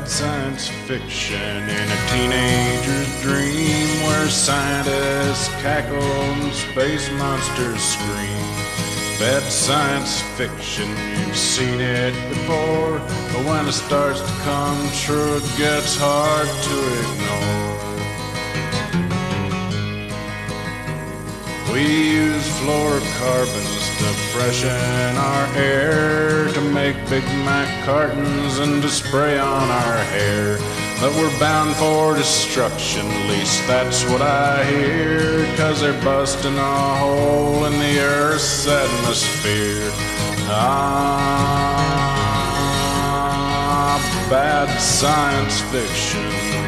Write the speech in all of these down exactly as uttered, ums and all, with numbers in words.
Bad science fiction in a teenager's dream where scientists cackle and space monsters scream. Bad science fiction, you've seen it before, but when it starts to come true, it gets hard to ignore. We use fluorocarbons to freshen our air, to make Big Mac cartons and to spray on our hair. But we're bound for destruction, at least that's what I hear, 'cause they're busting a hole in the Earth's atmosphere. Ah, bad science fiction.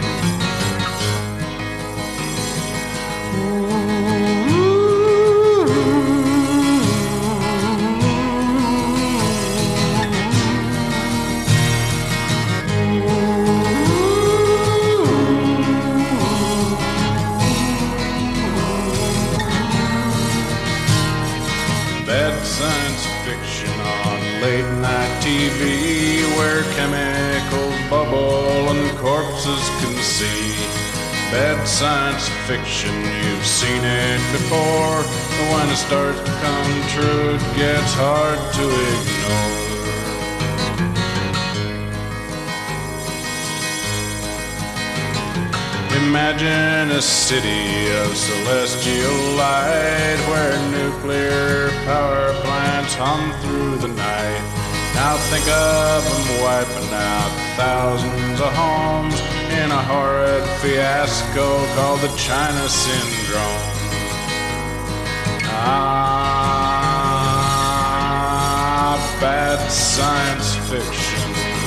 Bad science fiction on late night T V, where chemicals bubble and corpses can see. Bad science fiction, you've seen it before, but when it starts to come true, it gets hard to ignore. Imagine a city of celestial light where nuclear power plants hum through the night. Now think of them wiping out thousands of homes in a horrid fiasco called the China Syndrome. Ah, bad science fiction.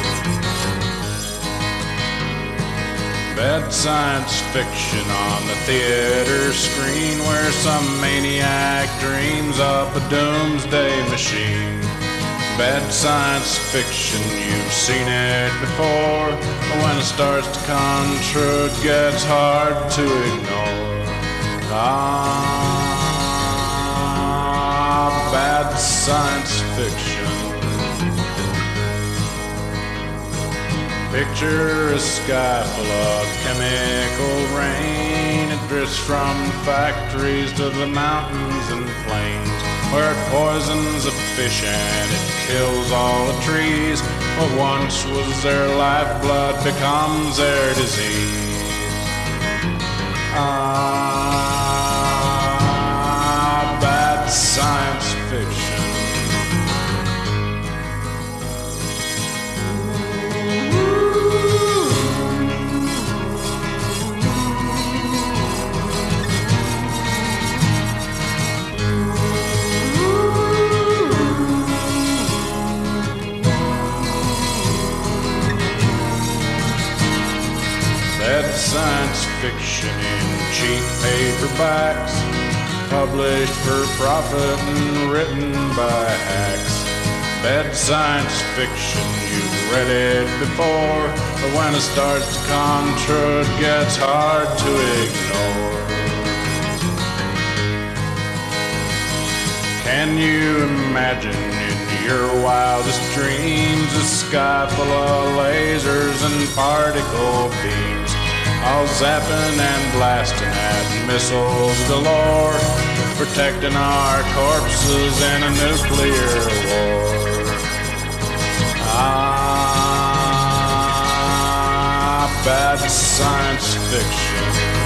Bad science fiction on the theater screen where some maniac dreams up a doomsday machine. Bad science fiction, you've seen it before, but when it starts to come true, it gets hard to ignore. Ah, bad science fiction. Picture a sky full of chemical rain. It drifts from factories to the mountains and plains, where it poisons the fish and it kills all the trees. What once was their lifeblood becomes their disease. Ah, bad science fiction. Bad science fiction in cheap paperbacks, published for profit and written by hacks. Bad science fiction, you've read it before, but when it starts to come true, it gets hard to ignore. Can you imagine in your wildest dreams a sky full of lasers and particle beams, all zapping and blasting at missiles galore, protecting our corpses in a nuclear war? Ah, bad science fiction.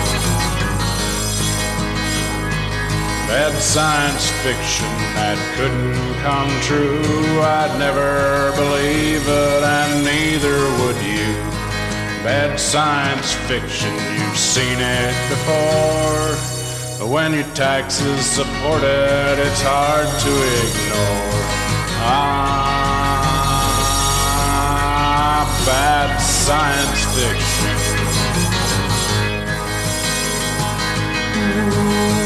Bad science fiction that couldn't come true. I'd never believe it, and neither would you. Bad science fiction, you've seen it before, but when your taxes support it, it's hard to ignore. Ah, bad science fiction.